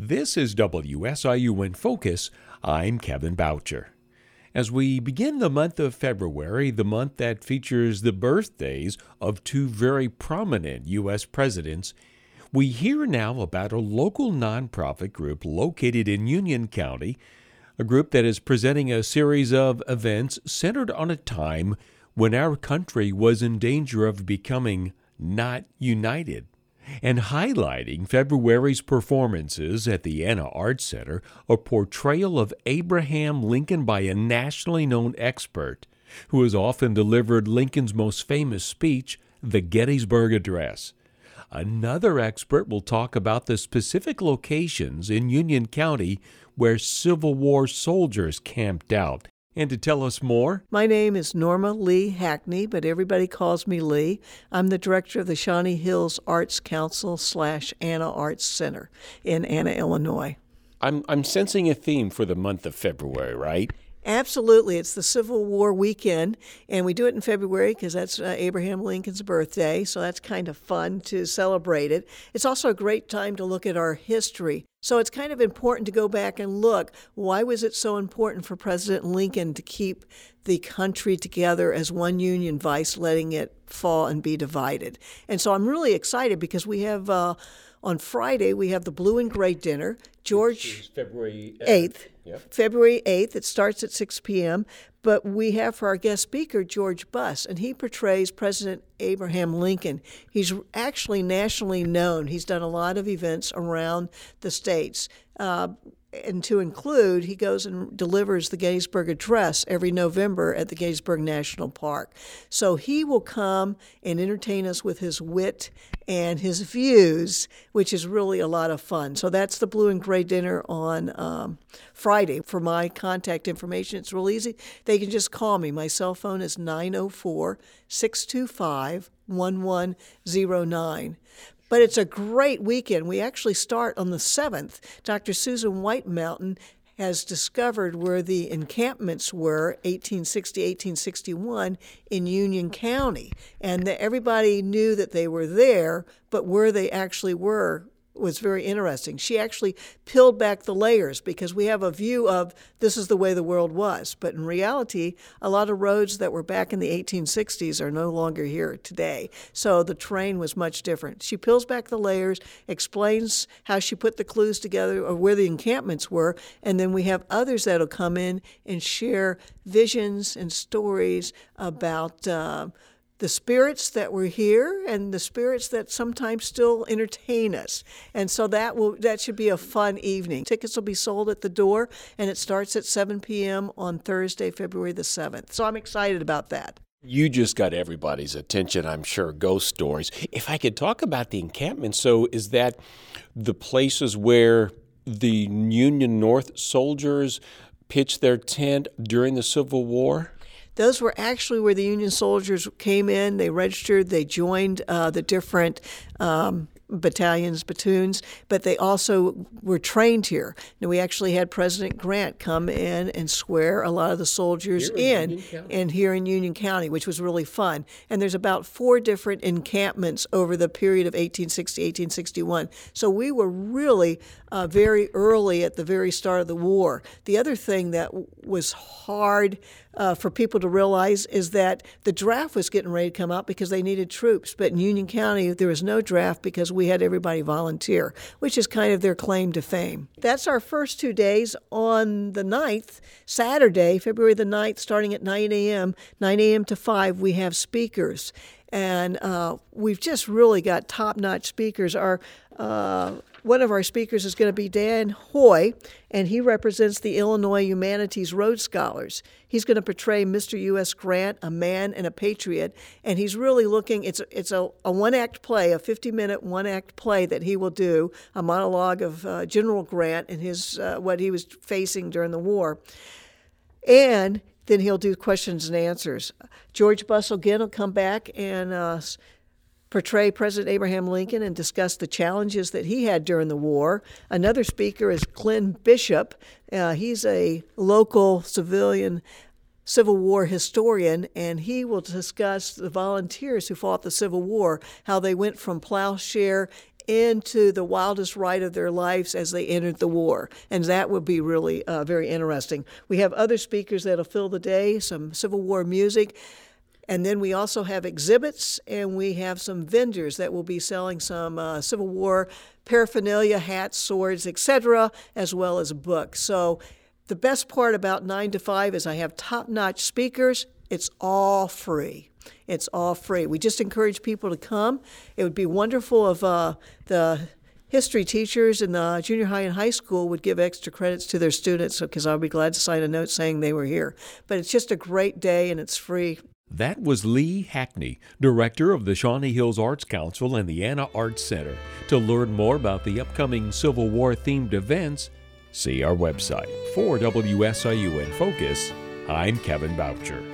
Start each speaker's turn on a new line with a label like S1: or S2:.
S1: This is WSIU in Focus. I'm Kevin Boucher. As we begin the month of February, the month that features the birthdays of two very prominent U.S. presidents, we hear now about a local nonprofit group located in Union County, a group that is presenting a series of events centered on a time when our country was in danger of becoming not united, and highlighting February's performances at the Anna Arts Center, a portrayal of Abraham Lincoln by a nationally known expert who has often delivered Lincoln's most famous speech, the Gettysburg Address. Another expert will talk about the specific locations in Union County where Civil War soldiers camped out. And to tell us more,
S2: my name is Norma Lee Hackney, but everybody calls me Lee. I'm the director of the Shawnee Hills Arts Council / Anna Arts Center in Anna, Illinois.
S1: I'm sensing a theme for the month of February, right?
S2: Absolutely. It's the Civil War weekend, and we do it in February because that's Abraham Lincoln's birthday, so that's kind of fun to celebrate it. It's also a great time to look at our history. So it's kind of important to go back and look, why was it so important for President Lincoln to keep the country together as one Union vice, letting it fall and be divided? And so I'm really excited because we have, on Friday, we have the Blue and Gray dinner.
S1: February
S2: 8th.
S1: Yep.
S2: February 8th. It starts at 6 p.m., but we have for our guest speaker George Buss, and he portrays President Abraham Lincoln. He's actually nationally known. He's done a lot of events around the states. And to include, he goes and delivers the Gettysburg Address every November at the Gettysburg National Park. So he will come and entertain us with his wit and his views, which is really a lot of fun. So that's the Blue and Gray dinner on Friday. For my contact information, it's real easy. They can just call me. My cell phone is 904-625-1109. But it's a great weekend. We actually start on the 7th. Dr. Susan White Mountain has discovered where the encampments were 1860, 1861 in Union County. And everybody knew that they were there, but where they actually were was very interesting. She actually peeled back the layers because we have a view of this is the way the world was. But in reality, a lot of roads that were back in the 1860s are no longer here today. So the terrain was much different. She peels back the layers, explains how she put the clues together of where the encampments were, and then we have others that'll come in and share visions and stories about the spirits that were here and the spirits that sometimes still entertain us. And so that should be a fun evening. Tickets will be sold at the door, and it starts at 7 p.m. on Thursday, February the 7th. So I'm excited about that.
S1: You just got everybody's attention, I'm sure, ghost stories. If I could talk about the encampment, so is that the places where the Union North soldiers pitched their tent during the Civil War?
S2: Those were actually where the Union soldiers came in. They registered. They joined the different battalions, platoons, but they also were trained here. Now, we actually had President Grant come in and swear a lot of the soldiers in and here in Union County, which was really fun. And there's about 4 different encampments over the period of 1860, 1861. So we were really very early at the very start of the war. The other thing that was hard for people to realize is that the draft was getting ready to come out because they needed troops. But in Union County, there was no draft because we had everybody volunteer, which is kind of their claim to fame. That's our first 2 days. On the 9th, Saturday, February the 9th, starting at 9 a.m. to 5, we have speakers. And we've just really got top-notch speakers. One of our speakers is going to be Dan Hoy, and he represents the Illinois Humanities Rhodes Scholars. He's going to portray Mr. U.S. Grant, a man and a patriot, and he's really looking, it's a one-act play, a 50-minute one-act play that he will do, a monologue of General Grant and his what he was facing during the war. And then he'll do questions and answers. George Buss again will come back and portray President Abraham Lincoln and discuss the challenges that he had during the war. Another speaker is Glenn Bishop. He's a local civilian Civil War historian, and he will discuss the volunteers who fought the Civil War, how they went from plowshare into the wildest ride of their lives as they entered the war. And that would be really very interesting. We have other speakers that'll fill the day, some Civil War music. And then we also have exhibits, and we have some vendors that will be selling some Civil War paraphernalia, hats, swords, etc., as well as books. So the best part about 9 to 5 is I have top-notch speakers. It's all free. It's all free. We just encourage people to come. It would be wonderful if the history teachers in the junior high and high school would give extra credits to their students, because I'll be glad to sign a note saying they were here. But it's just a great day, and it's free.
S1: That was Lee Hackney, director of the Shawnee Hills Arts Council and the Anna Arts Center. To learn more about the upcoming Civil War-themed events, see our website. For WSIU in Focus, I'm Kevin Boucher.